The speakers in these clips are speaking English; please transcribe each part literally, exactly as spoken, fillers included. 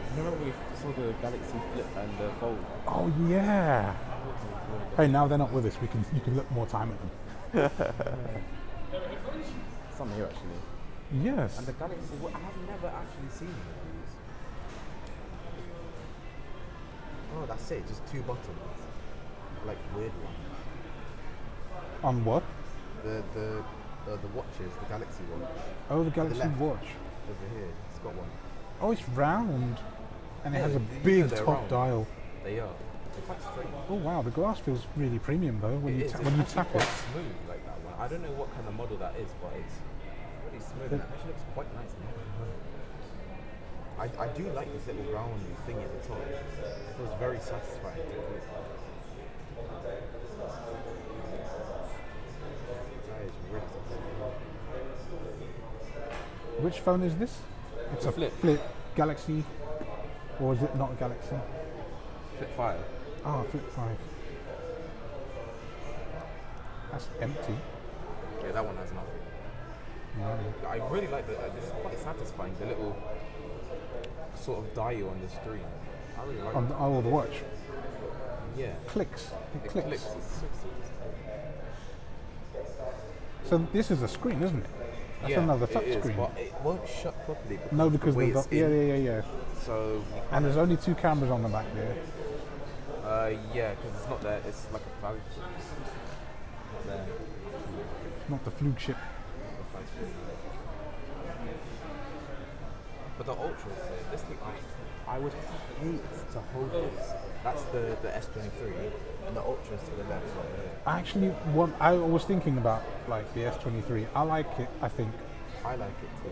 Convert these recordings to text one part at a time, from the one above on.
remember we saw the Galaxy Flip and the Fold? Oh yeah. Hey, now they're not with us. We can you can look more time at them. Some here actually. Yes. And the Galaxy, well, I have never actually seen one of these. Oh, that's it. Just two buttons. Like weird ones. On what? The the the, the watches, the Galaxy watch. Oh, the Galaxy left. Watch. Over here, it's got one. Oh, it's round, and it Yeah, has a you know big they're top round. dial. They are. They're quite strange. Oh wow, the glass feels really premium though when It you is. ta- It's when you actually tap quite it. smooth like that one. I don't know what kind of model that is, but it's really smooth. And it actually looks quite nice. I, I do like this little round thing at the top. It feels very satisfying to do. That is really satisfying. Which phone is this? It's a Flip. Flip Galaxy, or is it not a Galaxy? Flip five. Oh, Flip Five. That's empty. Yeah, that one has nothing. No. I really like the. Uh, this is quite satisfying. The little sort of dial on the screen. I really like On it. the, oh, the watch Yeah. clicks. It, It clicks. clicks. It's so satisfying. So this is a screen, isn't it? That's Yeah, another it touch is, screen. but it won't shut properly. Because No, of because the way the it's yeah, in. yeah, yeah, yeah. So you And can't- there's only two cameras on the back there. uh, yeah, because it's not there. It's like a flagship. Not there. Not the flagship. The flagship. But the Ultra, so this thing, I, I would hate to hold this. That's the the S twenty-three, and the Ultra's to the left. Right there. I actually want. I was thinking about like the S twenty-three. I like it. I think. I like it too.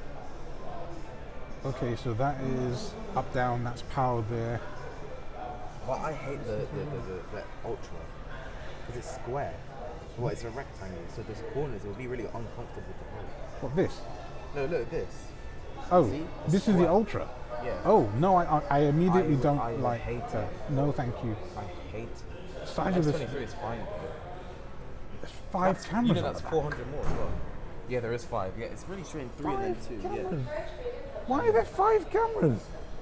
Okay, so that is up down. That's power there. But I hate the the, the, the, the Ultra because it's square. Well, it's a rectangle, so there's corners. It would be really uncomfortable to hold. What this? No, look at this. Oh, See? this is the Square. Ultra. Yeah. Oh no, I I, I immediately I- don't I like hate that. it. No, thank you. I hate it. Size of S this. twenty-three is fine. though. There's five That's- cameras You know on that's the back. four hundred more as well. Yeah, there is five. Yeah, it's really strange. Three and then two. Yeah. Cameras. Why are there five cameras?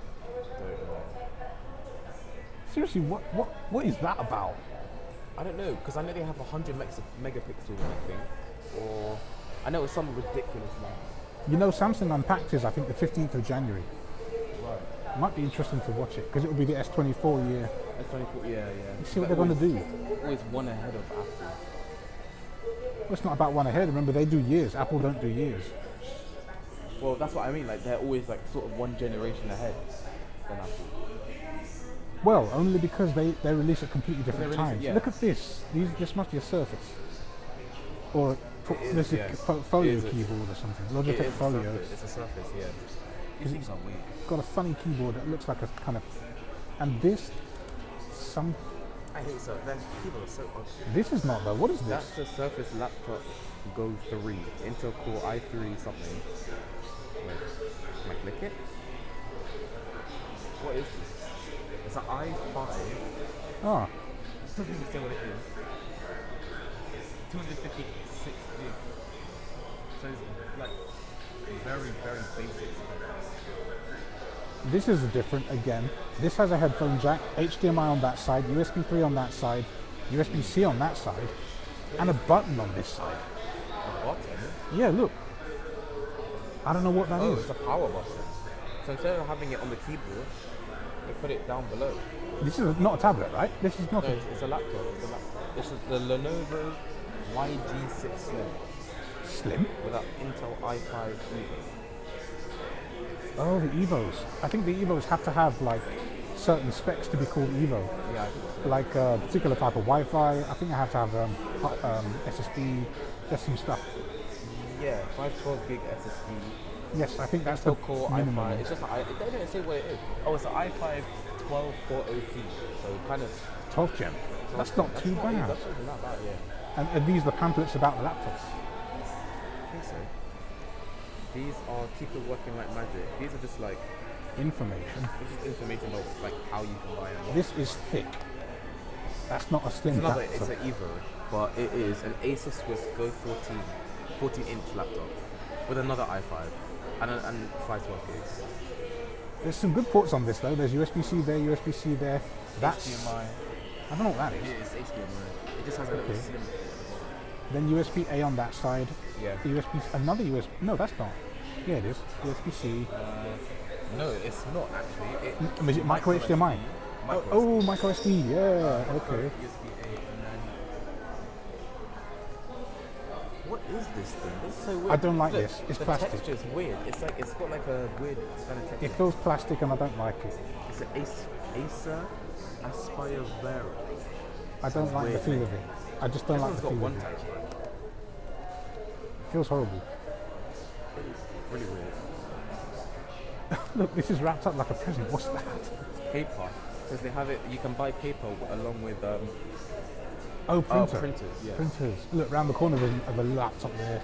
Seriously, what what what is that about? I don't know, because I know they have one hundred mex- megapixels, I think. Or I know it's some ridiculous number. You know, Samsung Unpacked is I think the fifteenth of January. Right. Might be interesting to watch it because it will be the S twenty-four year. S twenty-four, yeah, yeah. See what they're going to do. Always one ahead of Apple. Well, it's not about one ahead. Remember, they do years. Apple don't do years. Well, that's what I mean. Like they're always like sort of one generation ahead than Apple. Well, only because they, they release at completely different release it, times. yeah. Look at this. These this must be a Surface or a, pro- It is, this is yes. a fo- Folio It is a- keyboard or something. It Logitech is a Folio. surface. It's a surface, yeah. These things are weird. Got a funny keyboard that looks like a kind of, and this some. I hate so. Them people are so ugly. This is not though. What is this? That's the Surface Laptop Go three, Intel Core i three something. Wait, can I click it? What is this? It's an i five. Ah, It doesn't even say what it is. two hundred fifty-six gig. So it's like very, very basic. this is different again. This has a headphone jack, H D M I on that side, U S B three on that side, U S B C on that side, and a button on this side. A button? Yeah, look. I don't know what that Oh, is. it's a power button. So instead of having it on the keyboard, they put it down below. This is not a tablet, right? This is not. No, A, it's, it's a laptop. It's a laptop. This is the Lenovo Y G six Slim slim. with an Intel i five Evo. Oh, the Evos. I think the Evos have to have like certain specs to be called Evo. Yeah, I think so. Like a particular type of Wi-Fi. I think I have to have um, hu- um, S S D. There's some stuff. Yeah, five twelve gig S S D. Yes, I think that's the Intel Core minimum. i five. It's just an i. They don't say what it is. Oh, it's an i five twelve four O P. So kind of. twelve gen. That's not too not, bad. That's not that bad, yeah. And are these the pamphlets about the laptops? I think so. These are keep it working like magic. These are just like Information. this is information about like how you can buy them. This is thick. That's not a slim It's another. laptop. It's an Evo, but it is an Asus Swiss Go fourteen, fourteen inch laptop with another i five and a, and five twelve gigs. There's some good ports on this though. There's U S B C there, U S B C there. That's H D M I. I don't know what that is. It is H D M I. It just has a little Okay. slim. Then U S B A on that side. Yeah. U S B another U S B. No, that's not. Yeah, it is. U S B C. Uh, no, it's not actually. It, Mm, is it micro H D M I? Micro Oh, micro S D. Yeah. Okay. U S B A and then. What is this thing? This is so weird. I don't like Look, this. It's the plastic. texture is weird. It's like it's got like a weird kind of texture. It feels plastic and I don't like it. It's an Ace, Acer Aspire Vero. I don't like the weird feel thing. of it. I just don't This like one's the got feel one of it. type. It feels horrible. Really weird. Look, this is wrapped up like a present. What's that? Paper. Because they have it, you can buy paper w- along with um, Oh, uh, printer. printers. Yeah. Printers. Look, round the corner there's a- of a laptop there.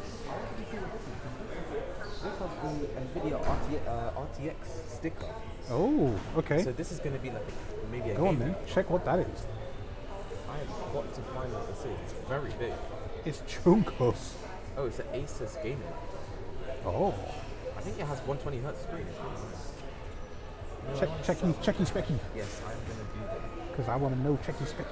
This has the NVIDIA R T, uh, R T X sticker. Oh, okay. So this is going to be like a, maybe a Go on gaming. then. Check what that is. I've got to find what this is. It's very big. It's Chunkos. Oh, it's an Asus gaming. Oh. I think it has one twenty hertz screen. It's really nice. You know Check, what? checky, checky, specky. Yes, I'm going to do that. Because I want to know checky, specky.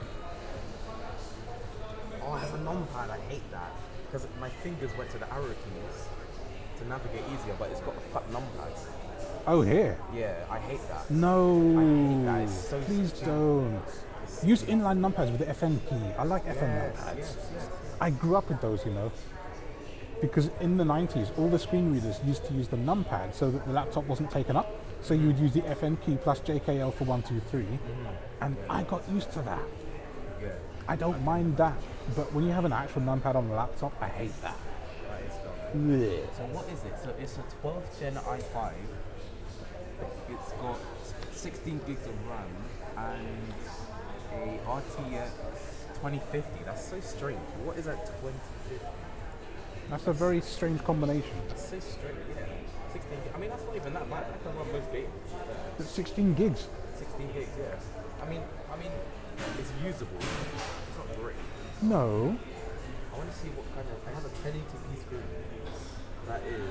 Oh, it has a numpad. I hate that. Because my fingers went to the arrow keys to navigate easier, but it's got a fat numpad. Oh, here. Yeah, I hate that. No. I hate that. It's so Please stupid. don't. It's Use stupid. inline numpads with the F N key. I like F N Yes, numpads. yes, yes. I grew up with those, you know. Because in the nineties, all the screen readers used to use the numpad so that the laptop wasn't taken up. So you would use the F N key plus J K L for one, two, three. Mm-hmm. And I got used to that. Yeah. I don't mind that. But when you have an actual numpad on the laptop, I hate that. Right, it's done. Blech. So what is it? So it's a twelfth gen i five. It's got sixteen gigs of RAM and a R T X twenty fifty. That's so strange. What is a twenty fifty? That's a very strange combination. That's so strange. Yeah. sixteen. gi- I mean, that's not even that bad. I can run most games. Uh, It's sixteen gigs. sixteen gigs. Yeah. I mean, I mean, it's usable. It's not great. No. I want to see what kind of. It has a ten eighty p screen. That is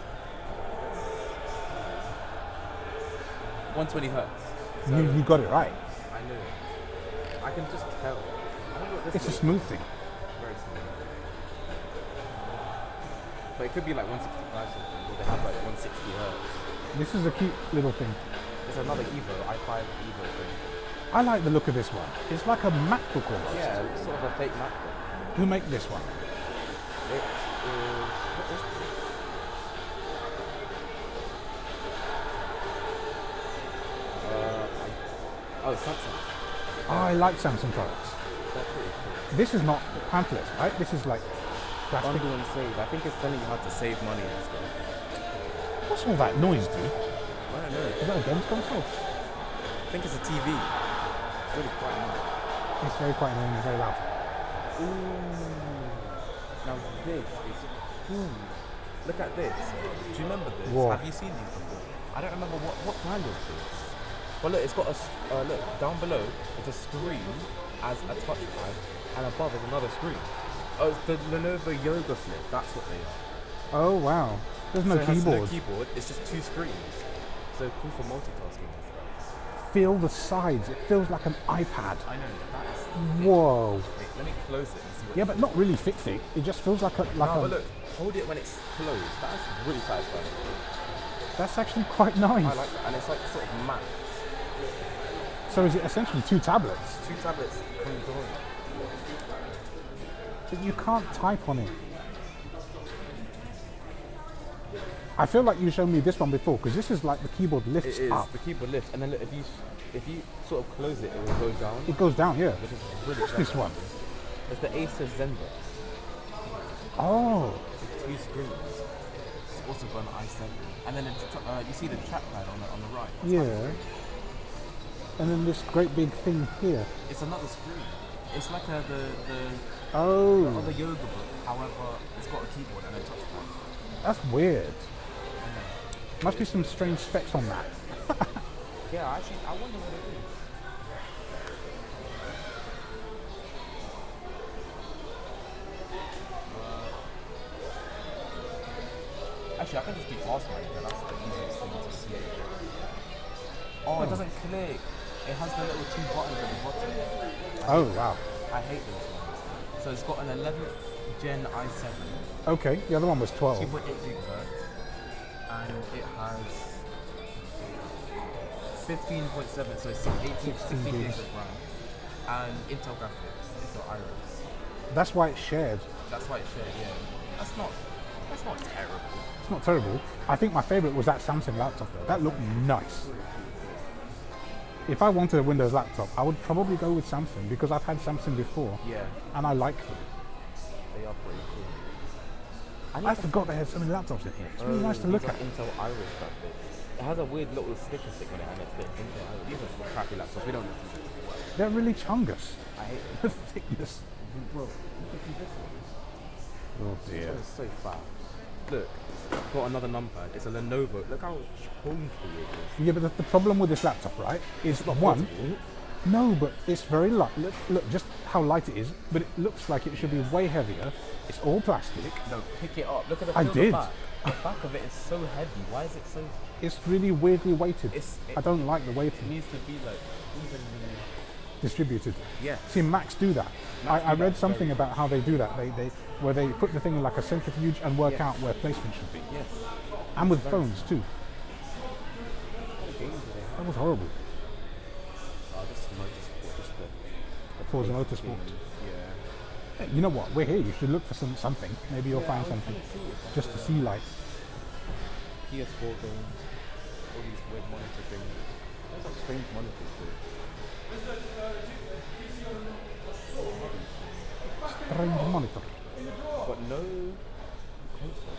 one twenty hertz. So You, you got it right. I know. I can just tell. I wonder what this It's a is. smooth thing. Very smooth. But it could be like one sixty-five something, or they have like one sixty hertz. This is a cute little thing. There's another Evo, i five Evo thing. I like the look of this one. It's like a MacBook almost. Yeah, it's sort of a fake MacBook. Who make this one? It is. What is this? Uh, I, oh, it's Samsung. Oh, I like Samsung products. They're pretty cool. This is not pamphlets, right? This is like plastic. Bundle and save. I think it's telling you how to save money and stuff. What's all that noise, dude? I don't know. Is that a games console? I think it's a T V. It's really quite annoying. It's very quiet and very loud. Ooh. Now this is cool. Look at this. Do you remember this? What? Have you seen these before? I don't remember what what brand is this. But look, it's got a s- uh, look down below. It's a screen as a touchpad, and above is another screen. Oh, it's the Lenovo Yoga Flip. That's what they are. Oh wow. There's no so it has keyboard. no keyboard. It's just two screens. So cool for multitasking and stuff. Feel the sides. It feels like an iPad. I know that is. Whoa. Wait, let me close it and see what. Yeah, but not really thick thick. It just feels like a like No, a. but look, hold it when it's closed. That's really satisfying. That's actually quite nice. I like that, and it's like sort of matte. So is it essentially two tablets? Two tablets conjoined. But you can't type on it. I feel like you showed me this one before because this is like the keyboard lifts It is up. the keyboard lifts, and then look, if you s- if you sort of close it, it will go down, It goes down, yeah. which is really. What's this clever. one? It's the Acer Zenbook. Oh, With two screens. It's also got an i seven, and then the tr- uh, you see the trackpad on the on the right. That's another yeah. screen. And then this great big thing here. It's another screen. It's like a, the the Oh, other yoga book. However, it's got a keyboard and a touchpad. that's weird. Must be some strange specs on that. Yeah, actually, I wonder what it is. Uh, actually, I can just do task manager. That's the easiest thing to see. Oh, it doesn't click. It has the little two buttons at the bottom. Oh wow. I hate those ones. So it's got an eleventh gen i seven, Okay, the other one was twelve. two point eight gigahertz, and it has fifteen point seven, so it's eighteen, sixteen sixteen gigs. gigs of RAM, and Intel graphics, Intel Iris. That's why it's shared. That's why it's shared, yeah. That's not, that's not terrible. It's not terrible. I think my favorite was that Samsung laptop though. That looked nice. If I wanted a Windows laptop, I would probably go with Samsung because I've had Samsung before Yeah, and I like them. they are pretty cool. I forgot they had so many laptops in here. It's really nice to look at. Intel Iris graphics. It has a weird little sticker stick on it, and it's the Intel Iris. These are crappy laptops. We don't need to. They're really chungus. I hate them. The thickness. Bro, look at this one. Oh dear. It's so fat. Look, it's got another numpad. It's a Lenovo. Look how chunky it is. Yeah, but the, the problem with this laptop, right, is It's not one. portable. No, but it's very light. Look, look, just how light it is. But it looks like it should be way heavier. It's all plastic. No, pick it up. Look at the I feel of did. The back. The back of it is so heavy. Why is it so? It's really weirdly weighted. It's, it, I don't like the it weighting. needs to be like evenly. Distributed. Yeah. See, Macs do that. Macs I, I do read that something very about how they do that. They, they, where they put the thing in like a centrifuge and work Yes. out where placement should be. Yes. And with Very phones too. What games do they have? That was horrible. Oh, this is motorsport. Just the, the Forza basic Motorsport. games. Yeah. Hey, you know what? We're here. You should look for some something. Maybe you'll Yeah, find I was something. trying to see if I Just to could, see like. P S four games, all these weird monitor things. There's some strange monitors here. Strange monitor. But no console.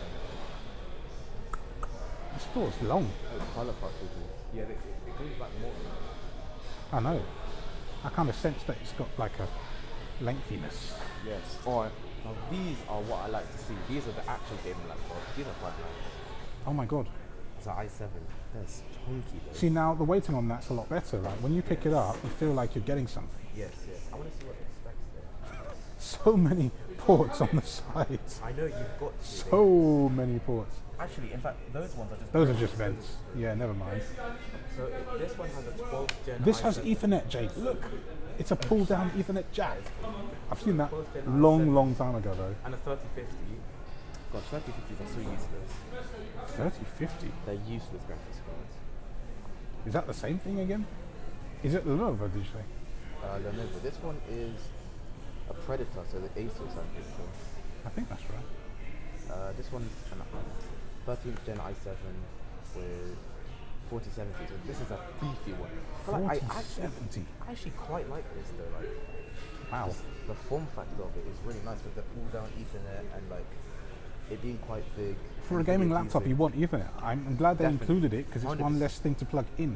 The store's long. No color cartridges. Yeah, it, it goes back more. I know. I kind of sense that it's got like a lengthiness. Yes. Or now these are what I like to see. These are the actual gaming laptops. These are quite nice. Oh my god. It's an i seven. That's chunky though. See, now the weighting on that's a lot better, right? When you pick it up, you feel like you're getting something. Yes, yes. I want to see what the specs there. So many ports on the sides. I know you've got to. So many ports. Actually, in fact, those ones are just. Those are just vents. Yeah, never mind. So it, this one has a twelfth gen. This has i seven. Ethernet, Jake. Look, it's a pull-down Ethernet jack. I've seen that twelfth gen long, i seven long time ago, though. And a thirty fifty. God, thirty fifties are so useless. thirty fifty. They're useless graphics cards. Is that the same thing again? Is it Lenovo? Did you say? Uh, Lenovo. This one is a Predator, so the Asus I'm pretty sure. I think that's right. Uh, this one's an thirteenth gen i seven with forty seventy. So this is a beefy one. I, like, I forty actually, seventy. I actually quite like this though. Like, Wow. just the form factor of it is really nice with the pull-down Ethernet and like it being quite big. For a and gaming it laptop, using- you want Ethernet. I'm, I'm glad they Definitely. included it because it's one one hundred less thing to plug in.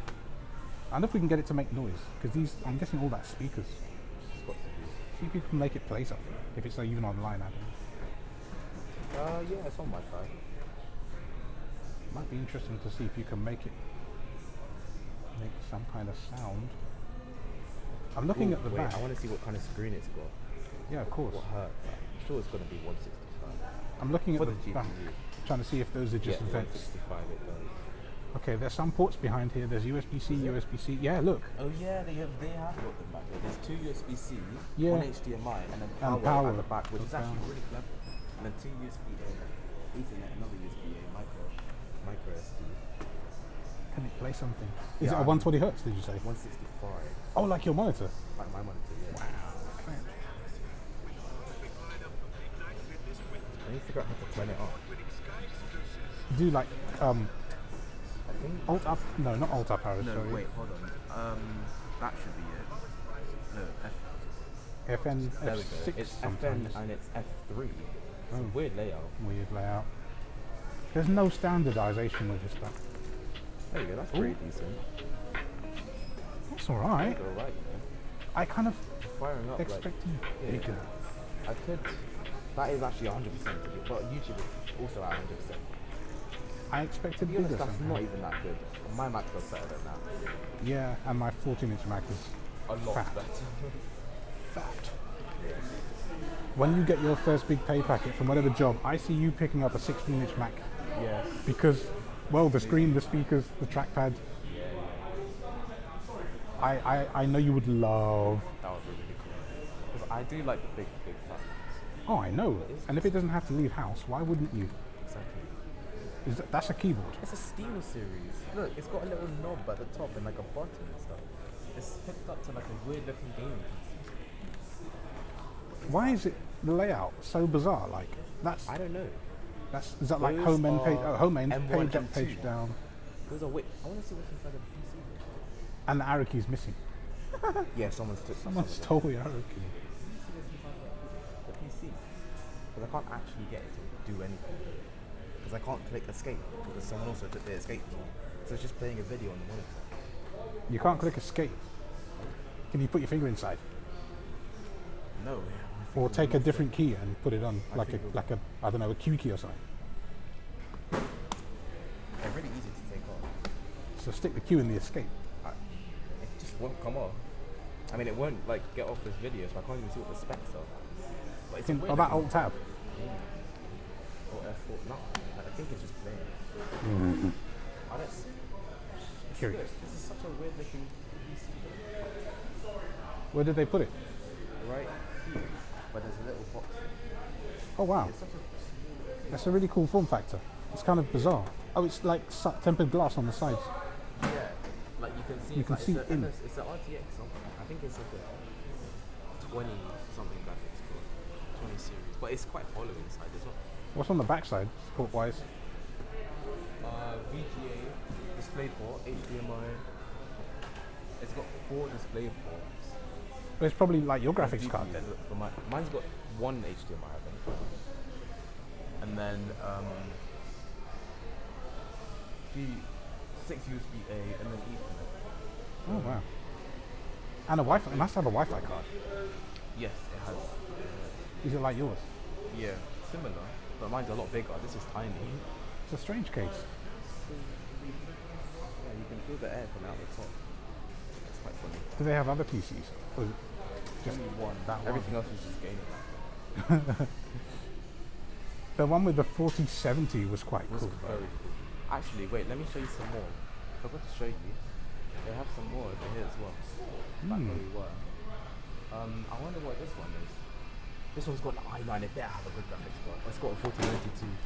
I wonder if we can get it to make noise because these, I'm guessing all that speakers. It's got to be. See if you can make it play something. If it's uh, even online, I don't know. Uh, yeah, it's on Wi-Fi. Might be interesting to see if you can make it make some kind of sound. I'm looking Ooh, at the wait, back. I want to see what kind of screen it's got. Yeah, of course. What hertz? I'm sure it's going to be one sixty-five. I'm looking For at the the G P U. back, trying to see if those are just yeah, vents. one sixty-five it does. Okay, there's some ports behind here. There's U S B C, U S B C. Yeah, look. Oh yeah, they have they have got them back there. There's two U S B C, Yeah. one H D M I, and then power, power. at the back, which is Power. actually really clever. And then two U S B A, Ethernet, another U S B A, micro, micro S D. Can it play something? Is Yeah, it a I'm- one twenty hertz? Did you say? one sixty-five, Oh, like your monitor. like my monitor. Yeah. I need to figure out how to turn it off. Do like um, I think. alt up? No, not alt up arrows. No, sorry. wait, hold on. Um, that should be it. No, F. F N There F we go. six It's F N sometimes. and it's F three. It's Oh. a weird layout. Weird layout. There's no standardization with this stuff. There you go. That's pretty decent. That's all right. That's all right. Man. I kind of Firing up like. expecting yeah. bigger. I could. That is actually one hundred percent, but YouTube is also at one hundred percent. I To expected be bigger. honest, that's somehow. not even that good. My Mac does better than that. Yeah, and my fourteen inch Mac is A lot Fat. better. fat. When you get your first big pay packet from whatever job, I see you picking up a sixteen inch Mac Yes. because, well, the screen, the speakers, the trackpad. Yeah. I, I, I know you would love. That would be really cool. Because I do like the big, big fat ones. Oh, I know. And if it doesn't have to leave house, why wouldn't you? Exactly. Is that, that's a keyboard. It's a Steel series. Look, it's got a little knob at the top and like a button and stuff. It's hooked up to like a weird looking gaming P C. Why is it the layout so bizarre? Like that's I don't know. that's is that like Those home end page? are Oh, home end M one, page up, M page two. down, Those are wait. I want to see what's inside of the P C. and the arrow key's missing. Yeah, someone's took Someone someone's stole the arrow key. the P C. Because I can't actually get it to do anything. Because I can't click escape because someone also took the escape key. So it's just playing a video on the monitor. You can't click escape. Can you put your finger inside, No. or take a different key and put it on, I like a think we'll- like a I don't know a Q key or something? They're really easy to take off. So stick the Q in the escape. I, it just won't come off. I mean, it won't like get off this video, so I can't even see what the specs are. But it's a Think weird about looking Alt Tab. game. Or F four. No, I think it's just playing. I don't. s- Curious. Look, this is such a weird looking P C. Where did they put it? Right here, but there's a little box. Oh wow, It's such a that's a really cool form factor. It's kind of bizarre. Oh, it's like su- tempered glass on the sides. yeah. Like you can see. You it's can like, see it's a, in. It's, it's an R T X something. I think it's like a twenty something graphics card, twenty series. But it's quite hollow inside. There's not. What's on the backside, port wise? Uh, V G A display port, H D M I. It's got four display ports. It's probably like your graphics G P card Us, then. look, For mine, mine's got one H D M I, I think. And then um, few, six U S B A and then Ethernet. Oh wow. And a Wi-Fi. It must have a Wi-Fi card. Yes, it has. Is it like yours? Yeah, similar, but mine's a lot bigger. This is tiny. It's a strange case. Yeah, you can feel the air coming out the top. It's quite funny. Do they have other P Cs? Or is it just Only one. that one? Everything else is just gaming. The one with the forty seventy was quite It was cool. very cool. Actually, wait, let me show you some more. I forgot to show you. They have some more over here as well. Back Hmm. where we were. Um, I wonder what this one is. This one's got an i nine. It better have a good graphics card. It's got a forty ninety-two.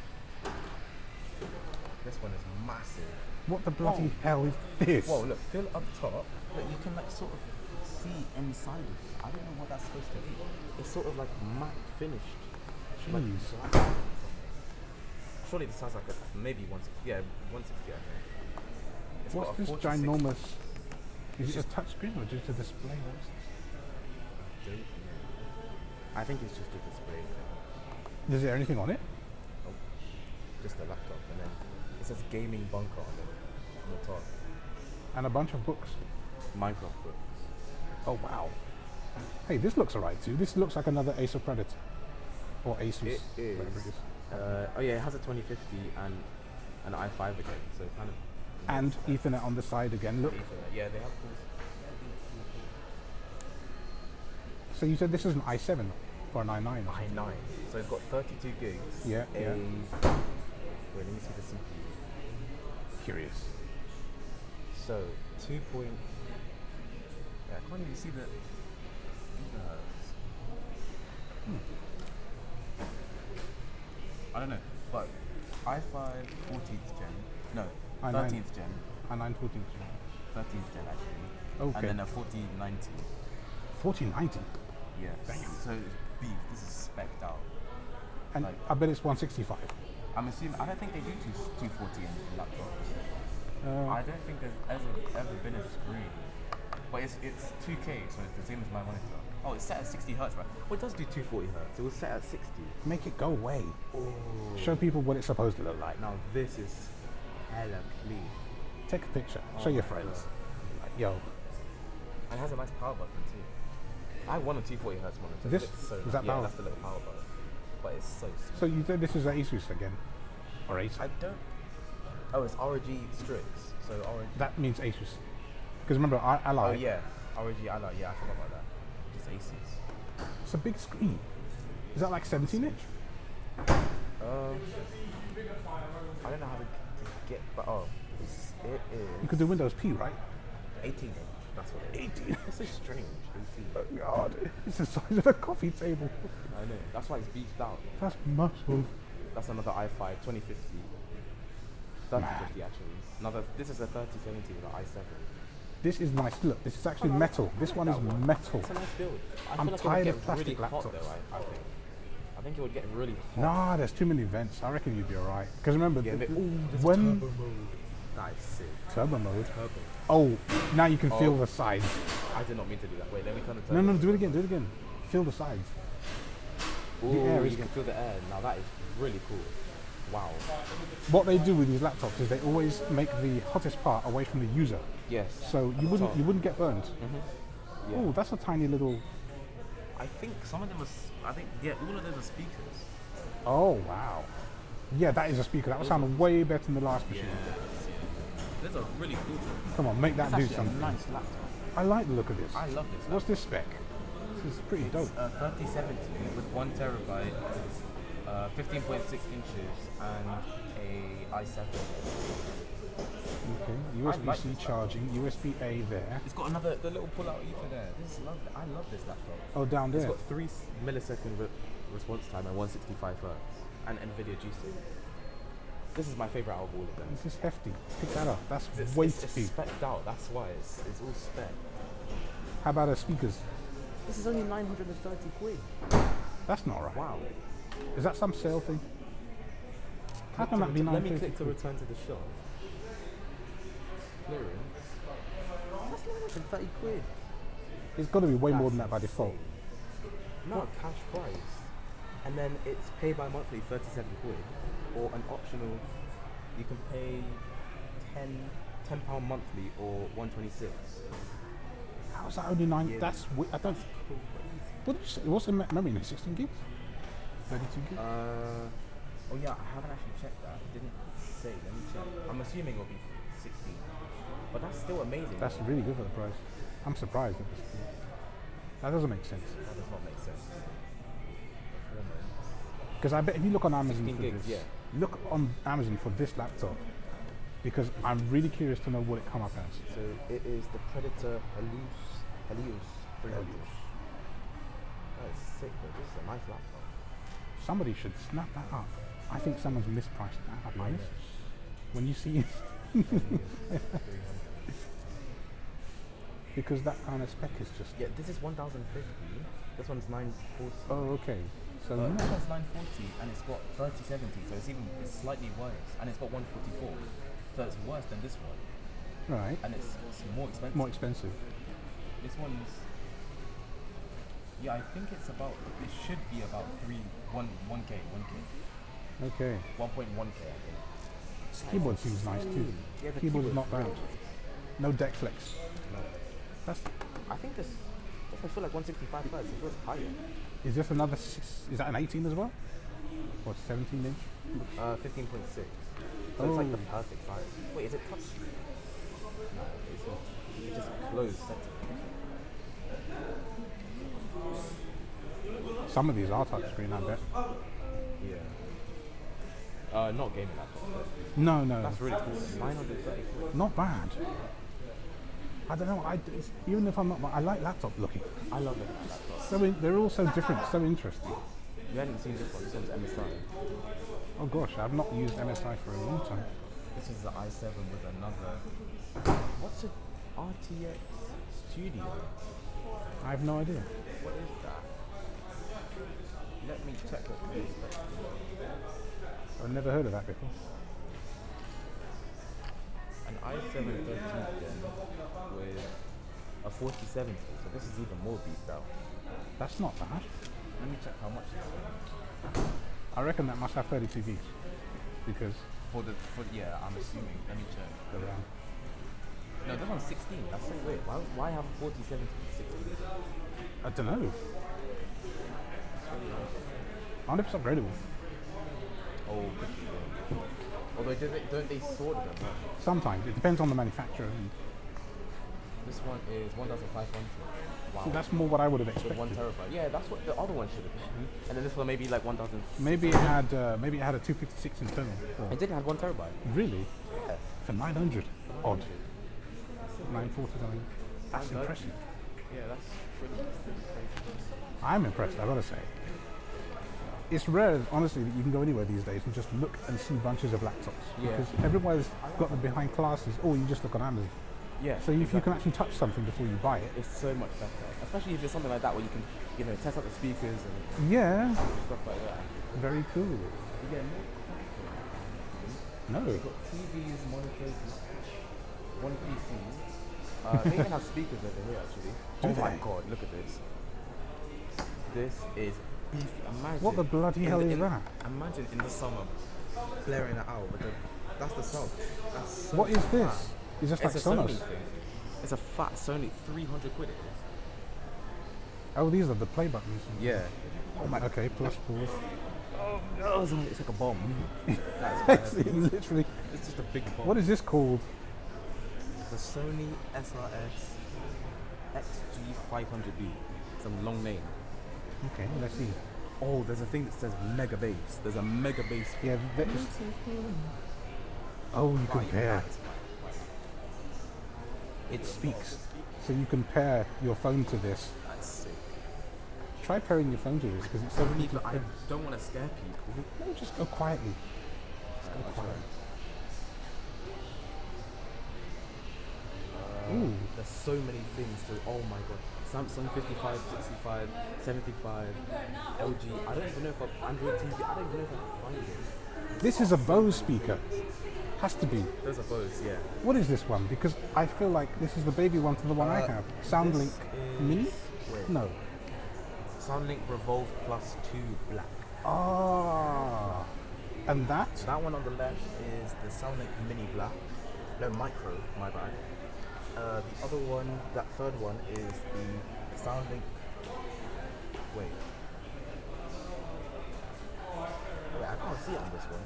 This one is massive. What the bloody Whoa. hell is this? Whoa, look, feel up top. Look, you can like sort of see inside of it. I don't know what that's supposed to be. It's sort of like matte finished. Like Jeez. glass or something. Surely this sounds like a maybe one sixty. Yeah, one sixty. I think. It's got What's a this forty sixty. ginormous? Is it a touchscreen or just a display? What's this? I think it's just a display thing. Is there anything on it? Oh, just a laptop, and then it says gaming bunker on it on the top. And a bunch of books. Minecraft books. Oh wow. Hey, this looks alright too. This looks like another Acer Predator. Or Asus. It is. Whatever it is. Uh, oh yeah, it has a twenty fifty and an i five again, so kind of. And Ethernet on the side again. Look. Ethernet. Yeah, they have cool. So you said this is an i seven or an i nine? or i nine. So it's got thirty-two gigs. Yeah, A, yeah. Wait, let me see the C P U. something? Curious. So two point. Yeah, I can't even see the. gigahertz. I don't know, but i five fourteenth gen. No, i nine. thirteenth gen. i nine fourteen. thirteenth gen actually. Okay. And then a forty ninety. fourteen ninety. Yes. Damn. So it's beef. This is specced out. And Like- I bet it's one sixty-five. I'm assuming. I don't think they do two two forty in laptops. Uh, I don't think there's ever ever been a screen. But it's it's two K, so it's the same as my monitor. Oh, it's set at sixty hertz, right? Well, it does do two forty hertz. It was set at sixty. make it go away. Oh. Show people what it's supposed to look like. Now this is hella clean. Take a picture. Oh Show your my friends. God. Like, yo, And it has a nice power button too. I want a two forty hertz monitor. This- It looks so is nice. that yeah, power? that's the little power button. But it's so small. so you said this is an Asus again, or Acer? I don't. Oh, it's R O G Strix. So R O G. That means Asus. Because remember, I, I Oh like. yeah, R O G Ally. Yeah, I forgot about that. Just Asus. It's a big screen. Is that like seventeen inch? Um, I don't know how to, to get, but oh, it's, it You is could do Windows P, right? eighteen inch. That's what eighteen. It's so strange. eighteen. Oh God, it's the size of a coffee table. I know. That's why it's beefed out. That's muscle. That's another i five twenty fifty. thirty fifty actually. Another. This is a thirty seventy with an i seven. This is nice. Look, this is actually metal. This one is metal. It's a nice build. I I'm feel like tired it of would get plastic really hot laptops. though. I, I think. I think it would get really hot. Nah, there's too many vents. I reckon you'd be alright. Because remember, Yeah, the- but, ooh, there's when turbo mode. That is sick. turbo mode. Turbo. Oh, now you can feel Oh. the sides. I did not mean to do that. Wait, let me turn the turbo. No, no, do it again. Do it again. Feel the sides. Ooh, the air is you can feel the air. Now that is really cool. Wow. What they do with these laptops is they always make the hottest part away from the user, Yes. so you wouldn't you wouldn't get burned. Yeah. Oh, that's a tiny little. I think some of them are. s- I think yeah, all of those are speakers. Oh wow. Yeah, that is a speaker. That would sound way better than the last machine. Those are really cool. Come on, make that It's do actually something. a nice laptop. I like the look of this. I love this. What's this spec? This is pretty dope. Uh, thirty seventy with one terabyte, uh, fifteen point six inches, and a i seven. Okay, U S B C like this charging, U S B A there. It's got another the little pull-out ether there. This is lovely. I love this laptop. Oh, down It's there. got three s- millisecond re- response time and one sixty-five hertz, and NVIDIA G Sync. This is my favorite out of all of them. This is hefty. Pick that up. That's It's, weighty. it's, it's specced out. That's why it's, it's all spec. How about our speakers? This is only nine hundred thirty quid. That's not right. Wow. Is that some sale thing? How can that be Let nine me fifty? click to return to the shop. Clearance. That's nine hundred thirty quid. It's got to be way more That's than that by default. insane. No, cash price. And then it's pay by monthly thirty-seven quid. Or an optional, you can pay ten, ten pound monthly or one twenty-six. How's that only nine? Yeah. That's wi- I don't. What did you say? What's the me- memory? in it? sixteen gigs? thirty-two gigs? Uh, oh yeah, I haven't actually checked that. It didn't say. Let me check. I'm assuming it'll be sixteen. But that's still amazing. That's really good for the price. I'm surprised. At this. That doesn't make sense. That does not make sense. Performance. Because I bet if you look on Amazon sixteen for gigs, this, yeah. look on Amazon for this laptop, because I'm really curious to know what it come up as. So it is the Predator Helios. Helios. three hundred. That is sick though. This is a nice laptop. Somebody should snap that up. I think someone's mispriced that. I'll be honest. When you see, because that kind of spec is just. Yeah, this is one thousand fifty. This one's nine forty. Oh, okay. So Uh, no. this one's nine forty and it's got thirty seventy, so it's even it's slightly worse. And it's got one forty-four, so it's worse than this one. Right. And it's, it's more expensive. More expensive. This one's yeah, I think it's about it should be about three one one k one k Okay. one point one k I think. This keyboard seems nice too. Yeah, the Keyboard is keyboard's not bad. great. No deck flex. No. That's. I think this doesn't feel like one sixty-five hertz. It feels higher. Is this another six? Is that an eighteen as well? Or seventeen inch? Uh, fifteen point six. So it's like the Oh. perfect size. Wait, is it touch screen? No, it's not. It's just closed setting. Some of these are touchscreen, I bet. Yeah. Uh, not gaming laptop. But No, no. that's really cool. nine hundred thirty quid. Not bad. I don't know. I, it's, even if I'm not, I like laptop looking. I love it. Laptop. So in, they're all so different, so interesting. You hadn't seen this one. This one's M S I. Oh gosh, I've not used M S I for a long time. This is the i seven with another. What's it? R T X Studio. I have no idea. What is that? Let me check the spec. I've never heard of that before. An i seven thirteenth gen with a forty seventy, so this is even more beefed out. That's not bad. Let me check how much this is. I reckon that must have thirty-two gigs because For the, for, yeah, I'm assuming. Let me check. the RAM. No, this one's sixteen. That's so weird. Why, why have a forty seventy sixteen? I don't know. I wonder if it's upgradable. Oh, pretty weird. Although, do they, don't they sort them? Huh? Sometimes it depends on the manufacturer. And This one is one thousand five hundred. Wow. see, that's more what I would have With expected. one terabyte. Yeah, that's what the other one should have been. And then this one maybe like one thousand. Maybe it had uh, maybe it had a two fifty-six internal. Or- It did have one terabyte. Really? Yeah. For nine hundred? Odd. nine forty something. That's That- that- impressive. Yeah, that's pretty crazy. I'm impressed, I gotta say. It's rare, honestly, that you can go anywhere these days and just look and see bunches of laptops. Yeah. Because everyone's got them behind classes, or you just look on Amazon. Yeah. So if you exactly. can actually touch something before you buy it. It's so much better, especially if it's something like that where you can, you know, test out the speakers and Yeah, stuff like that. very cool. You get more. No. You've got T Vs, monitors, one P C. Uh, they even have speakers over here actually. Do oh my they? god, look at this. This is beefy. Imagine. What the bloody in hell the- is in- that? Imagine in the summer, blaring it out with the. That's the sound. That's so What is fat. this? Is this like It's a Sony Sonos? thing. It's a fat Sony, three hundred quid it is. Oh, these are the play buttons. Yeah. Oh my. Okay, plus pause. Oh no, it's, it's like a bomb. That's It's heavy. literally. It's just a big bomb. What is this called? The Sony S R S X G five hundred B. Some long name. Okay, let's see. Oh, there's a thing that says mega bass. There's a mega bass. Yeah, that is. Oh, you can Right, pair. right. It speaks. So you can pair your phone to this. That's sick. Try pairing your phone to this because it's so easy to Even, I pair. don't want to scare people. No, just go quietly. Just go quietly. Ooh. There's so many things to. Oh my god. Samsung fifty-five, sixty-five, seventy-five, L G. I don't even know if I've Android T V. I don't even know if I can find it. This is a Bose speaker. Has to be. Those are Bose, yeah. What is this one? Because I feel like this is the baby one to the one I Uh, have. Soundlink this is- Mini? Wait. No. Soundlink Revolve Plus two Black. Ah. And that? That one on the left is the Soundlink Mini Black. No, Micro, my bad. Uh, the other one, that third one, is the Soundlink. Wait. Wait, I can't see it on this one.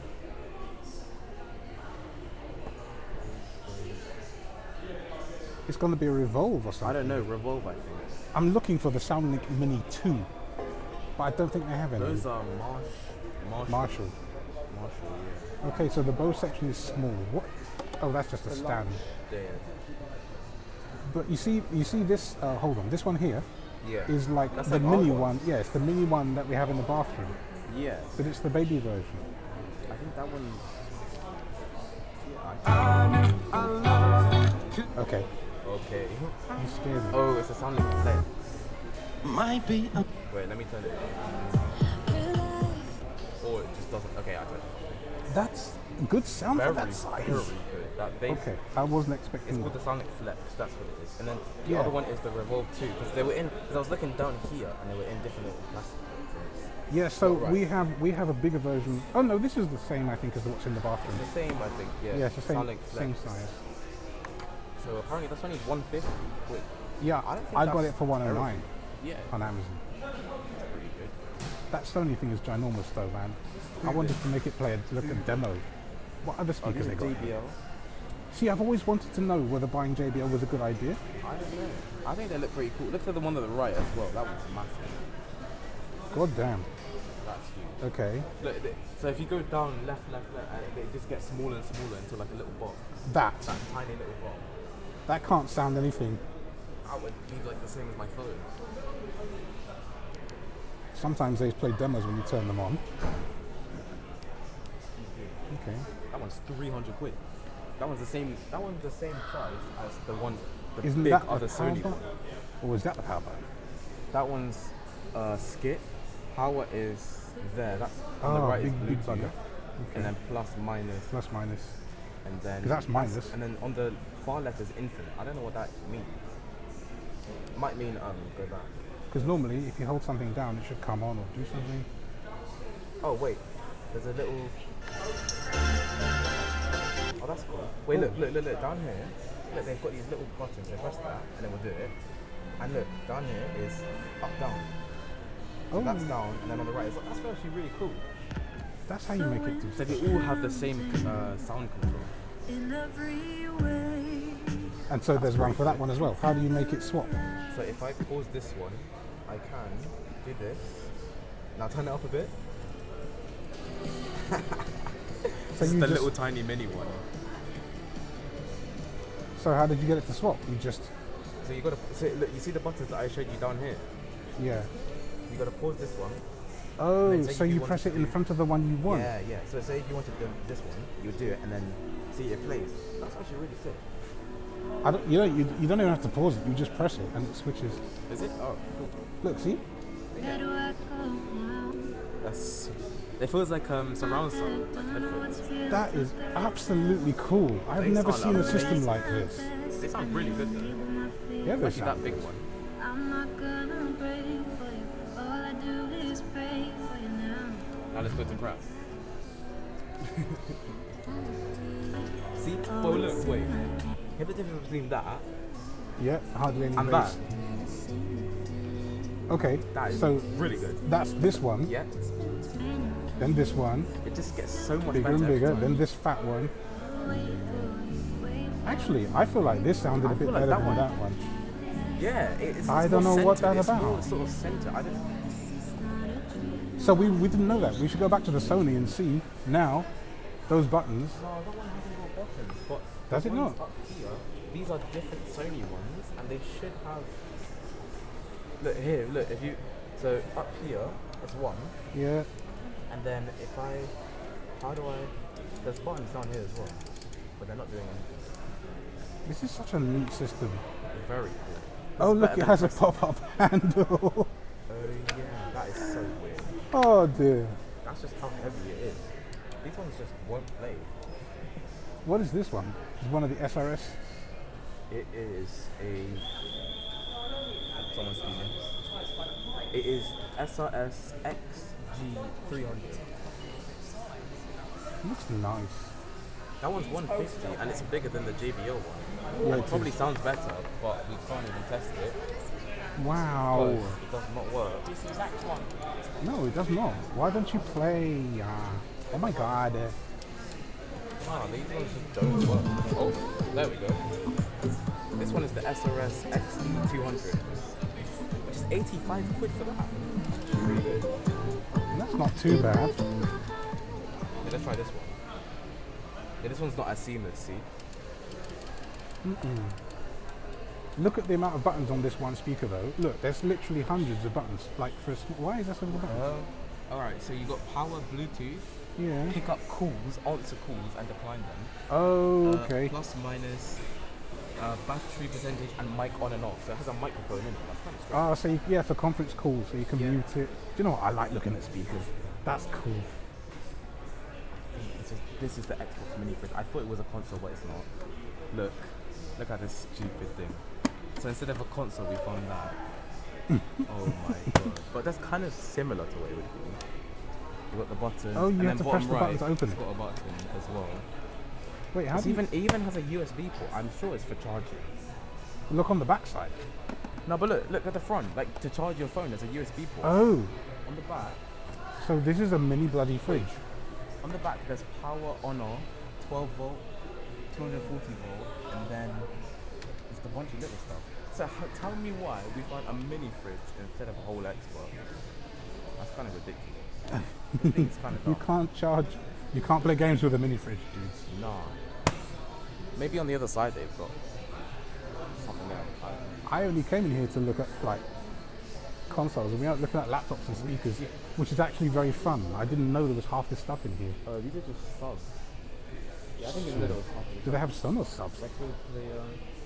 It's going to be a Revolve or something. I don't know, Revolve, I think. I'm looking for the Soundlink Mini two, but I don't think they have any. Those are Marsh, Marshall. Marshall. Marshall, yeah. Okay, so the Bose section is small. What? Oh, that's just a The stand. There. But you see, you see this. Uh, hold on, this one here Yeah. is like That's the like our mini one. one. Yeah, it's the mini one that we have in the bathroom, Yeah. but it's the baby version. I think that one. Okay, Okay. you scared me. Oh, it's a Soundlink Flex. Might be a Wait, let me turn it. Or it just doesn't. Okay, I don't. That's a good sound Very, for that size. very good. That bass. Okay, I wasn't It's expecting called that. the Soundlink Flex. That's what it is. And then the Yeah. other one is the Revolve two, because they were in. Because I was looking down here, and they were in different little plastic things. Yeah, so Right. we have we have a bigger version. Oh no, this is the same I think as what's in the bathroom. It's the same, I think. Yeah. Yeah, it's the same Soundlink Flex. same size. So apparently that's only one fifty quid. Yeah, I don't think I got that's it for one oh nine Yeah. on Amazon. Pretty good. That Sony thing is ginormous though, man. I wanted to make it play a look a demo. What other Oh, speakers these they are got? J B L. See, I've always wanted to know whether buying J B L was a good idea. I don't know. I think they look pretty cool. Look at the one to the right as well. That one's massive. God damn. That's huge. Okay. Look, they- so if you go down left, left, left, and they just get smaller and smaller until like a little box. That That tiny little box. that can't sound anything. I would be like the same as my phone. Sometimes they play demos when you turn them on. Okay. That one's three hundred quid. That one's the same. That one's the same price as the one, the Isn't big that other the power Sony button? one. Or is that the power button? That one's uh, skip. Power is there. That's on the Oh, right big, is big Bluetooth, bugger. and then plus minus, Plus minus. and then 'Cause that's minus. and then on the far left is infinite. I don't know what that means. It might mean um go back. Because normally, if you hold something down, it should come on or do something. Oh wait, there's a little. Oh, that's cool. Wait, look, look, look, look, down here. Look, they've got these little buttons. They press that, and then we'll do it. And look, down here is up, down. So Oh. that's down, and then on the right is up. That's actually really cool. That's how you make it. So they all have the same uh, sound control. in every way. And so there's one for that one as well. How do you make it swap? So if I pause this one, I can do this. Now turn it up a bit. So This is you the just, little tiny mini one. So how did you get it to swap? You just So you gotta so look. You see the buttons that I showed you down here. Yeah. You gotta pause this one. Oh, And then say so if you you want press to it in do- front of the one you want. Yeah, yeah. So say if you wanted the, this one, you would do it, and then see it plays. That's actually really sick. I don't, you, don't, you, you don't even have to pause it. You just press it and it switches. Is it? Oh, cool. Look, see? Where do I go now? That's. It feels like um surround sound, like headphones. That is absolutely cool. I've They never sound seen a amazing. system like this. They sound really good though. Yeah, they Especially that sound big good. one. I'm not gonna break for you. All I do is pray for you now. Now let's go to crap. See? Well, look, wait. Here's the difference between that Yeah, hardly any and bass. that. Okay, That is so really good. that's this one, Yeah? then this one, It just gets so much bigger better. and every bigger, time. then this fat one. Actually, I feel like this sounded I a bit feel like better that than one. that one. Yeah, it- it's, I it's don't more know what centered. that's It's more about. sort of center. I don't. So we, we didn't know that. We should go back to the Sony and see now those buttons. No, that one hasn't got buttons. But Does the it ones not? Up here, these are different Sony ones, and they should have. Look here. Look, if you. So up here, it's one, Yeah. and then if I, how do I? There's buttons down here as well, but they're not doing anything. This is such a neat system. Very cool. This Oh is look, better it than has a pressing- pop-up handle. Oh yeah, that is so weird. Oh dear. That's just how heavy it is. These ones just won't play. What is this one? Is one of the S R S? It is a. Someone's speaking. It is S R S X G three hundred. Looks nice. That one's one fifty and it's bigger than the J B L one. Yeah, It it probably is. sounds better, but we can't even test it. Wow. because It does not work. No, it does not. Why don't you play? Ah, oh my god. uh, Ah, these ones just don't work. Oh, there we go. This one is the S R S X E two hundred, which is eighty-five quid for that. Really good. That's not too bad. Yeah, let's try this one. Yeah, this one's not as seamless, see? Mm-mm. Look at the amount of buttons on this one speaker though. Look, there's literally hundreds of buttons. Like for a sm- why is there so many buttons? Uh, Alright, so you got power, Bluetooth, yeah. pick up calls, answer calls, and decline them. Oh, Uh, okay. plus, minus, uh, battery percentage, and mic on and off. So it has a microphone in it. That's kind of strange. Ah, so you, yeah, for conference calls, so you can Yeah. mute it. Do you know what? I like looking at speakers. That's cool. This is, this is the Xbox Mini Fridge. I thought it was a console, but it's not. Look, look at this stupid thing. So instead of a console, we found that. Oh my god! But that's kind of similar to what it would be. You got the buttons. Oh, you and have then to press bottom the button right, to open it's it. got a button as well. Wait, how It's do you even it even has a U S B port. I'm sure it's for charging. look on the back side? No, but look, look at the front. Like to charge your phone, there's a U S B port. Oh, On the back, so this is a mini bloody fridge. on the back, there's power on off, twelve volt, two hundred forty volt, and then there's a bunch of little stuff. So h- tell me why we found a mini fridge instead of a whole Xbox. That's kind of ridiculous. This thing's kind of You dumb. can't charge. You can't play games with a mini fridge, dudes. Nah. Maybe on the other side they've got something else. I don't know. I only came in here to look at like consoles, and we are looking at laptops and speakers, which is actually very fun. I didn't know there was half this stuff in here. Oh, these are just subs. Yeah, I think it's a little Do they have Sun or subs? record player.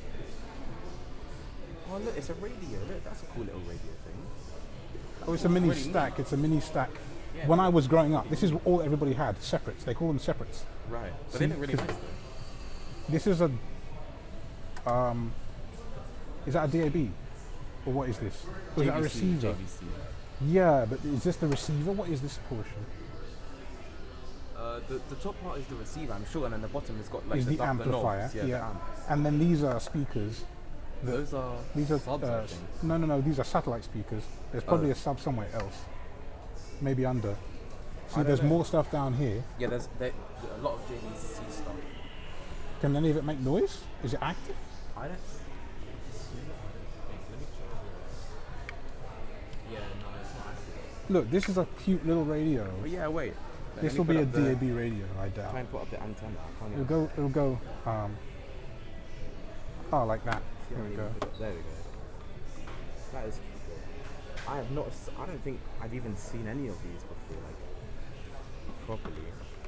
Oh look, it's a radio. Look, that's a cool little radio thing. Oh, it's a mini Really neat. stack. It's a mini stack. Yeah. When I was growing up, this is all everybody had. Separates. They call them separates. Right. But See, they look really 'cause- nice though. This is a. Um, is that a D A B, or what is this? Or is that a J V C, receiver? J V C. Yeah, but is this the receiver? What is this portion? Uh, the, the top part is the receiver, I'm sure, and then the bottom has got like is the, the dub- amplifier? knobs. Yeah, the amps. And then these are speakers. that- Those are These are subs, uh, I think. no, no, no. These are satellite speakers. There's probably Oh. a sub somewhere else, maybe under. See, don't there's know. more stuff down here. Yeah, there's there, a lot of J V C stuff. Can any of it make noise? Is it active? I don't. see. Let me try this. Yeah, no, it's not active. Look, this is a cute little radio. But yeah, wait. Let This me will put be a up the- D A B radio, I doubt. Try and put up the antenna. I can't It'll even- go. It'll go. Um, Oh, like that. See how There we you go. put it- There we go. That is cute. Though. I have not. s- I don't think I've even seen any of these before, like properly.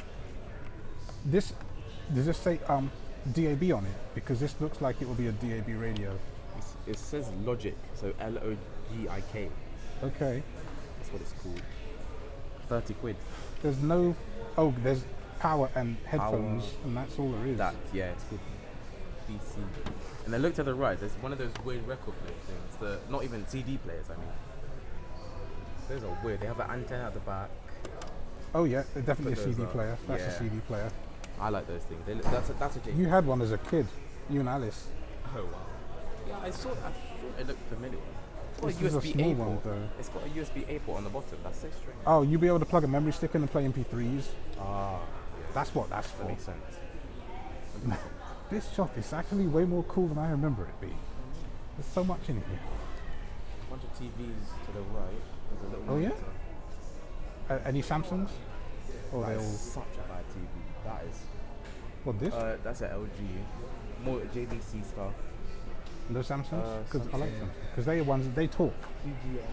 This, does this say um, D A B on it? Because this looks like it will be a D A B radio. It's, it says Logic, so L O G I K. Okay. That's what it's called. Thirty quid. There's no, oh, there's power and headphones, and that's all there is. That yeah, it's called B C. And then look to the right. There's one of those weird record player things. The not even C D players. I mean, those are weird. They have an antenna at the back. Oh yeah, they're definitely a Put C those D up. player. That's a Yeah. C D player. I like those things. They look, that's a, that's a J. You had one as a kid, you and Alice. Oh wow. Yeah, I saw. I thought it looked familiar. It's got This a is a U S B small A one, port. though. It's got a U S B A port on the bottom. That's so strange. Oh, you'll be able to plug a memory stick in and play M P threes. Ah, That's what that's that for. makes sense. This shop is actually way more cool than I remember it being. There's so much in here. A bunch of T Vs to the right. There's a little Oh, yeah? monitor. Uh, any Samsungs? Or That they is all? such a bad T V. That is. What this? Uh, that's an L G. More J V C stuff. No Samsungs? uh, Because I like Samsung. them. Because they're ones that they talk. V G A.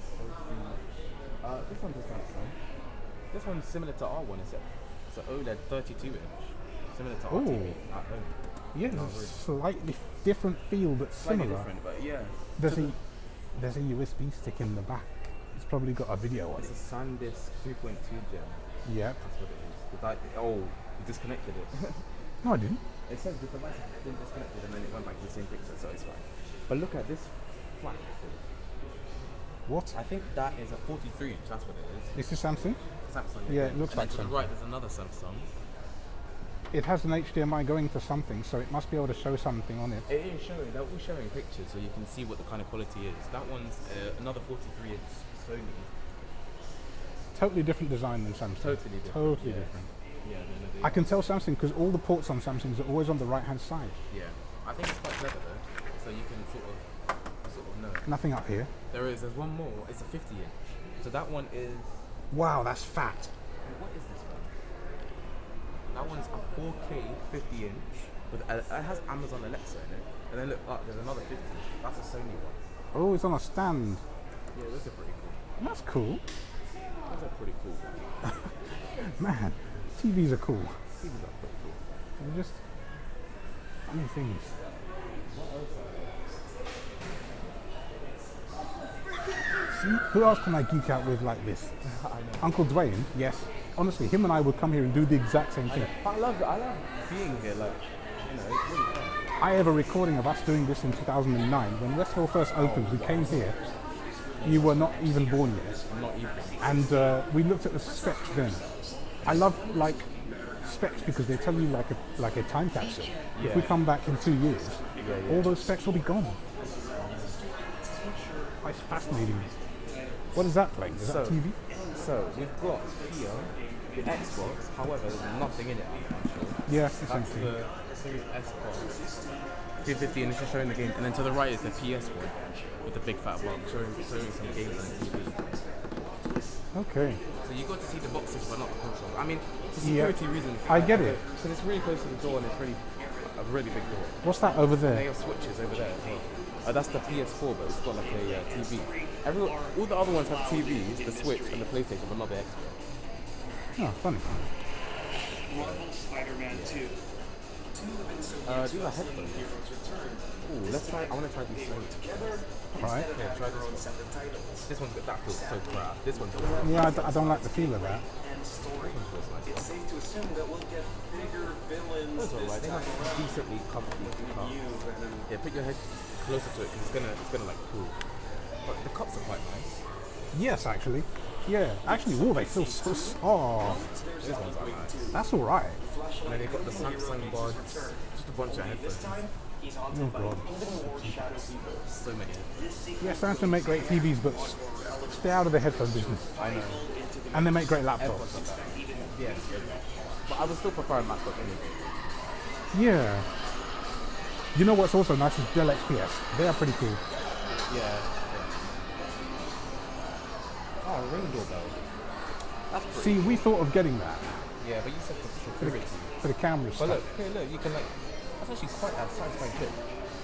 Uh, this one's a Samsung. This one's similar to our one. It's a, it's an OLED thirty-two inch. Similar to our T V Ooh. at home. Yeah, No, it's a really. slightly different feel, but Slightly similar. different, but yeah. There's To a the- there's a U S B stick in the back. It's probably got a video on It's it. a SanDisk three point two gen. Yep. That's what it is. The di- oh, you disconnected it. No, I didn't. It says the device has been disconnected and then it went back to the same picture, so it's fine. But look at this flat thing. What? I think that is a forty-three inch, that's what it is. Is this Samsung? Samsung. Yeah, again. it looks and then like to the Samsung. right, there's another Samsung. It has an H D M I going to something, so it must be able to show something on it. It is showing, they're all showing pictures so you can see what the kind of quality is. That one's uh, another forty-three inch Sony. Totally different design than Samsung. Totally different. Totally yeah. different. Yeah, no, no, they- I can tell Samsung because all the ports on Samsungs are always on the right hand side. yeah. I think it's quite clever though, so you can sort of, sort of know. Nothing up here. There is, there's one more, it's a fifty inch. So that one is, Wow, that's fat. what is this one? That one's a four K fifty inch, with, uh, it has Amazon Alexa in it. And then look up, there's another fifty. That's a Sony one. Oh, it's on a stand. Yeah, those are pretty cool. That's cool. Those are pretty cool. Man, T Vs are cool. T Vs are pretty cool. They're just funny things. See, who else can I geek out with like this? I know. Uncle Dwayne, yes. Honestly, him and I would come here and do the exact same thing. But I love it. I love being here. Like, you know, it's really fun. I have a recording of us doing this in two thousand nine. When Westhill first opened, we came here. You were not even born yet. I'm not even. And uh, we looked at the specs then. I love like specs because they tell you like a like a time capsule. If we Yeah. come back in two years, Yeah, yeah. all those specs will be gone. Oh, it's fascinating. What is that playing? Is that So- T V? So we've got here the Xbox. However, there's nothing in it. Actually. Yeah, it's the same That's thing. the Series S box. two fifty and it's just showing the game. And then to the right is the P S one with the big fat box showing, showing some games on T V. Okay. So you got to see the boxes but not the console. I mean, for Yeah. security reasons. I get it. Because it's really close to the door and it's really a really big door. What's that over And they there? have switches over there as well. Uh, that's the P S four, but it's got like a uh, T V. Every, all the other ones have T Vs, the Switch and the PlayStation, but not the Xbox. Oh, funny. Marvel Spider-Man two. Uh, these are headphones. Ooh, let's try. I want to try these Sony. Right. Yeah, try this one. This one's good. That feels so crap. This one feels. Yeah, I, d- I don't like the feel of that. This one feels nice. Safe to assume that we'll get bigger villains Those are this alright. They have time around. decently comfy cups. You Venom. Yeah, put your head closer to it because it's gonna, it's gonna like cool. But the cups are quite nice. Yes, actually. Yeah, actually, oh, they feel so soft. These ones are nice. That's all right. And then they've got the Samsung buds. Just a bunch of headphones. Oh god. So many headphones. Yeah, Samsung make great T Vs, but s- stay out of the headphone business. I know. And they make great AirPods laptops. are bad. Yeah. But I would still prefer a MacBook anyway. Yeah. You know what's also nice is Dell X P S. They are pretty cool. Yeah. yeah. Oh, ring doorbell. That's pretty. See, we thought of getting that Yeah, but you said for security. for the camera But stuff. look, here, look, you can like. That's actually quite a satisfying clip.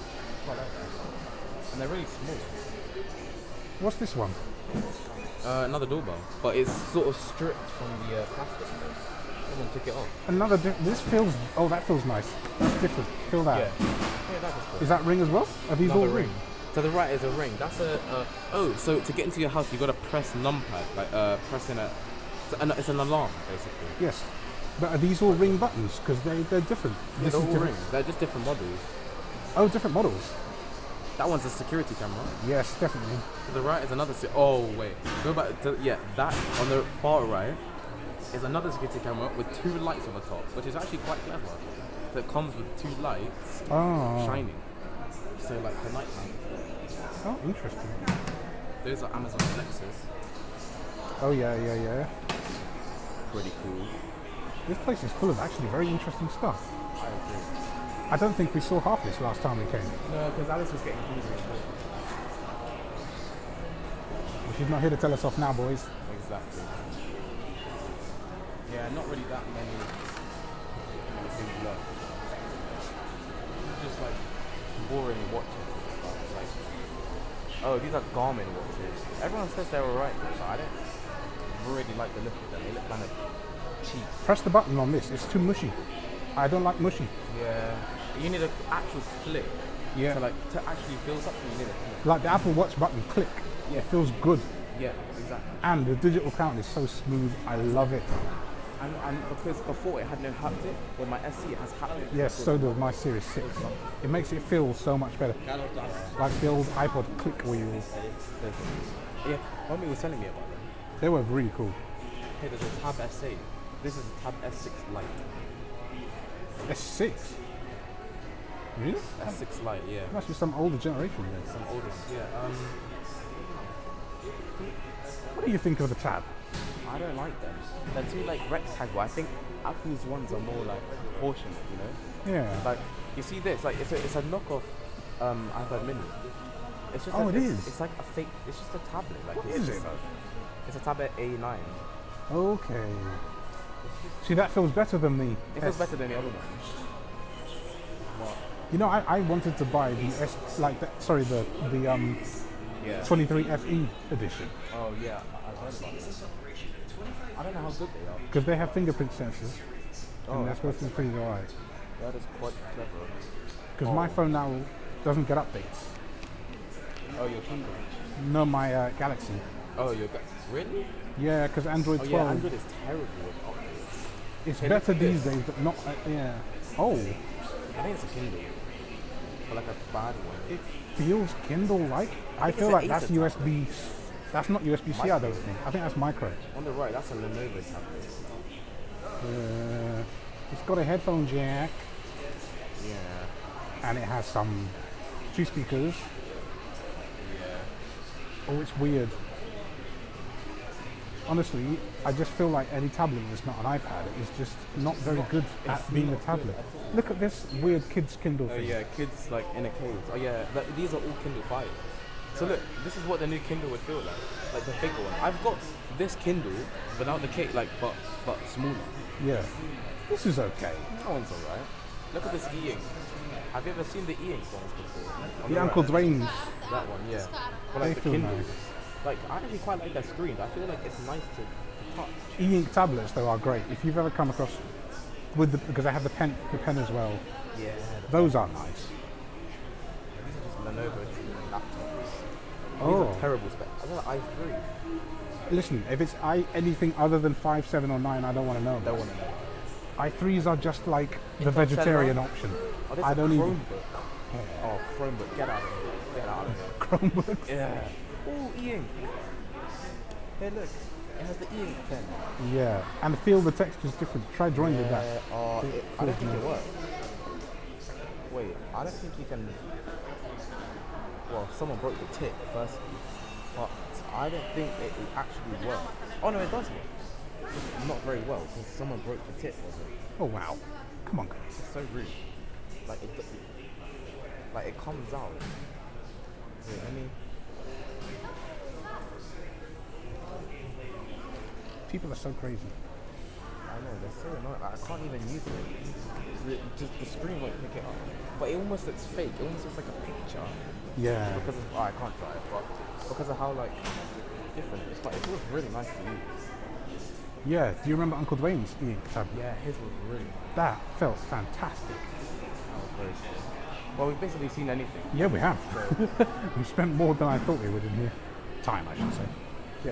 quite like that. And they're really small. What's this one? Uh, another doorbell, but it's sort of stripped from the uh, plastic. Someone took it off. Another. Di- this feels. Oh, that feels nice. That's different. Feel that. Yeah. Yeah, that was cool. Is that ring as well? Are these all Another ring? ring. To the right is a ring. That's a. Uh, oh, so to get into your house, you got to press numpad, like uh, pressing a. It's an, it's an alarm, basically. Yes. But are these all ring buttons? Because they they're different. Yeah, This they're is all different. rings. They're just different models. Oh, different models. That one's a security camera. Yes, definitely. To the right is another. Se- oh wait, go back. To, yeah, that on the far right is another security camera with two lights on the top, which is actually quite clever. So it comes with two lights Oh. shining. So like for nighttime. Oh, interesting. Those are Amazon Nexus. Oh yeah, yeah, yeah. Pretty cool. This place is full of actually very interesting stuff. I agree. I don't think we saw half this last time we came. No, because Alice was getting hungry. But she's not here to tell us off now, boys. Exactly. Yeah, not really that many, many things left. It's just like boring watches and stuff. Like, oh, these are Garmin watches. Everyone says they're alright, but I don't really like the look of them. They look kind of cheap. Press the button on this. It's too mushy. I don't like mushy. Yeah. You need an actual click. Yeah. To like to actually feel something. You need a click. Like the Apple Watch button, click. Yeah. It feels good. Yeah, exactly. And the digital count is so smooth. I love it. And, and because before it had no haptic, with my S E it has haptic. Yes, so does my Series six. It makes it feel so much better. Like the old iPod click wheels. Yeah, Mommy was telling me about them. They were really cool. Hey, there's a Tab S eight. This is a Tab S six Lite. S six? Really? S six Lite, yeah. Must be some older generation then. Some old ones, yeah. Um, What do you think of the Tab? I don't like them. They're too like rectangle. I think Apple's ones are more like proportionate, you know? Yeah. Like, you see this, like it's a it's a knockoff um, iPad Mini. It's just Oh, a, it it's, is? It's like a fake. It's just a tablet. Like What it's is just it? a- It's a tablet A nine. Okay. See, that feels better than the It feels S. better than the other ones. What? You know, I, I wanted to buy the S, like, the, sorry, the the um Yeah. twenty-three F E edition Oh yeah, I- I've heard about this. I don't know how good they are. because they have fingerprint sensors, Oh, and they're supposed to be pretty alright. that is quite clever. Because my Oh. phone now doesn't get updates. Oh, your Kindle. No, my uh, Galaxy. Oh, your ga- really? Yeah, because Android Oh twelve, yeah, Android is terrible with updates. it's Hey, look better at these this. days, but not. Uh, yeah. Oh, I think it's a Kindle, but like a bad one. it feels Kindle-like. I, think feel it's like an that's Acer U S B. That's not U S B C. I don't Micro. think. I think that's micro. On the right, that's a Lenovo tablet. Uh, it's got a headphone jack, Yeah. and it has some two speakers. Oh, it's weird. Honestly, I just feel like any tablet that's not an iPad is just not very good at it's being a not good tablet. at all. Look at this weird kids Kindle Oh thing. yeah, kids like in a cave. Oh yeah, th- these are all Kindle Fires. So look, this is what the new Kindle would feel like, like the bigger one. I've got this Kindle without the case, like but but smaller. Yeah. This is okay. That one's alright. Look at this e-ink. Have you ever seen the e-ink ones before? On The right. Uncle Dwayne's. That one, yeah. But They like the feel Kindles. nice. Like I actually quite like their screens. I feel like it's nice to, to touch. E-ink tablets though are great. If you've ever come across with the because I have the pen the pen as well. Yeah. Those are nice. These are just Lenovo laptops. These Oh. are terrible specs. I got an i three. Listen, if it's I anything other than five, seven or nine, I don't want to know. Don't want to know. i threes are just like the Intel vegetarian Celeron? option. Oh, this I is a don't even Chromebook. Oh, Chromebook. Get out of here. Get out of here. Chromebook. Yeah. Oh, e-ink. Hey, look. It has the e-ink pen. Yeah, and feel the texture's different. Try drawing with that. Yeah, uh, It it, I don't feels think it nice. works. Wait, I don't think you can. Well, someone broke the tip first, but I don't think it, it actually works. Oh no, it does work. Just not very well because someone broke the tip of it. Oh wow, come on guys. It's so rude. Like it, it like it comes out. Wait, let me. People are so crazy. I I know, they're so annoying. Like, I can't even use it. The, just the screen won't pick it up. But it almost looks fake. It almost looks like a picture. Yeah. Because of, oh, I can't try it, but because of how like different it's like, it feels really nice to use. Yeah. Do you remember Uncle Dwayne's e-ink tab? Yeah, his was really nice. That felt fantastic. That was very cool. Well, we've basically seen anything. Yeah, we have. So, We spent more than I thought we would in here. Time, I should say. yeah.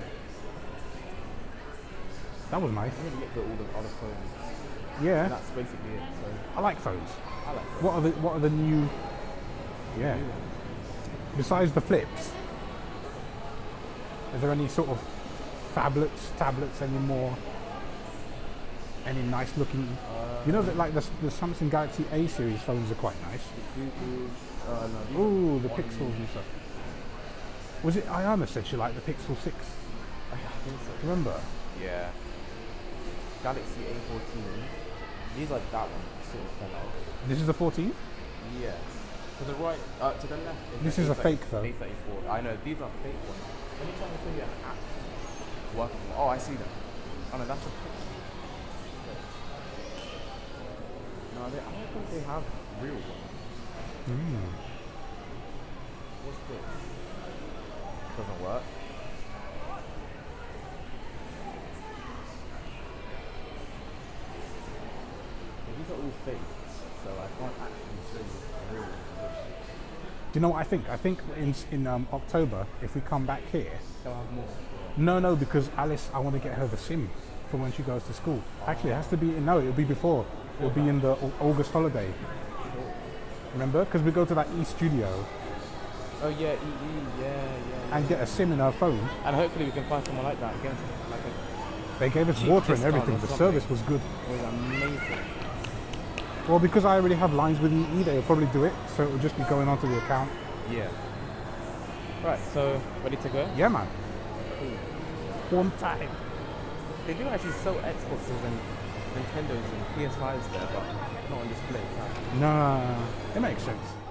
That was nice. I'm gonna look at all the other phones. Yeah. And that's basically it. So I like phones. I like it. What are the What are the new? Yeah. Besides the flips, is there any sort of phablets, tablets anymore? Any nice looking? you know that like the, the Samsung Galaxy A series phones are quite nice. Google's, uh, no, these Ooh, are the one- pixels and stuff. Was it Ayana said she liked the Pixel six? I think so. Remember? Yeah. Galaxy A fourteen. These are that one sort of fell out. This is the fourteen? Yeah. To the right, uh, to the left. This the is a A thirty fake, though. A thirty-four. I know, these are fake ones. Let me try to show you an app. Working. Oh, I see them. Oh no, that's a picture. No, they, I don't think they have real ones. Mm. What's this? Doesn't work. These are all fakes, so I can't actually show you the real ones. Do you know what I think? I think in in um, October, if we come back here, They'll have more. no, no, because Alice, I want to get her the SIM for when she goes to school. Actually, it has to be no, it'll be before. It'll be in the Au- August holiday. Remember? Because we go to that E Studio Oh yeah, E E, yeah, yeah. and get a SIM in her phone. And hopefully we can find someone like that again. Like a, They gave us Cheap water and discount everything. or The something. service was good. it was amazing. Well, because I already have lines with E E, they'll probably do it. So it will just be going onto the account. Yeah. Right, so ready to go? Yeah, man. One time. They do actually sell Xboxes and Nintendos and P S fives there, but not on display. No, it makes sense.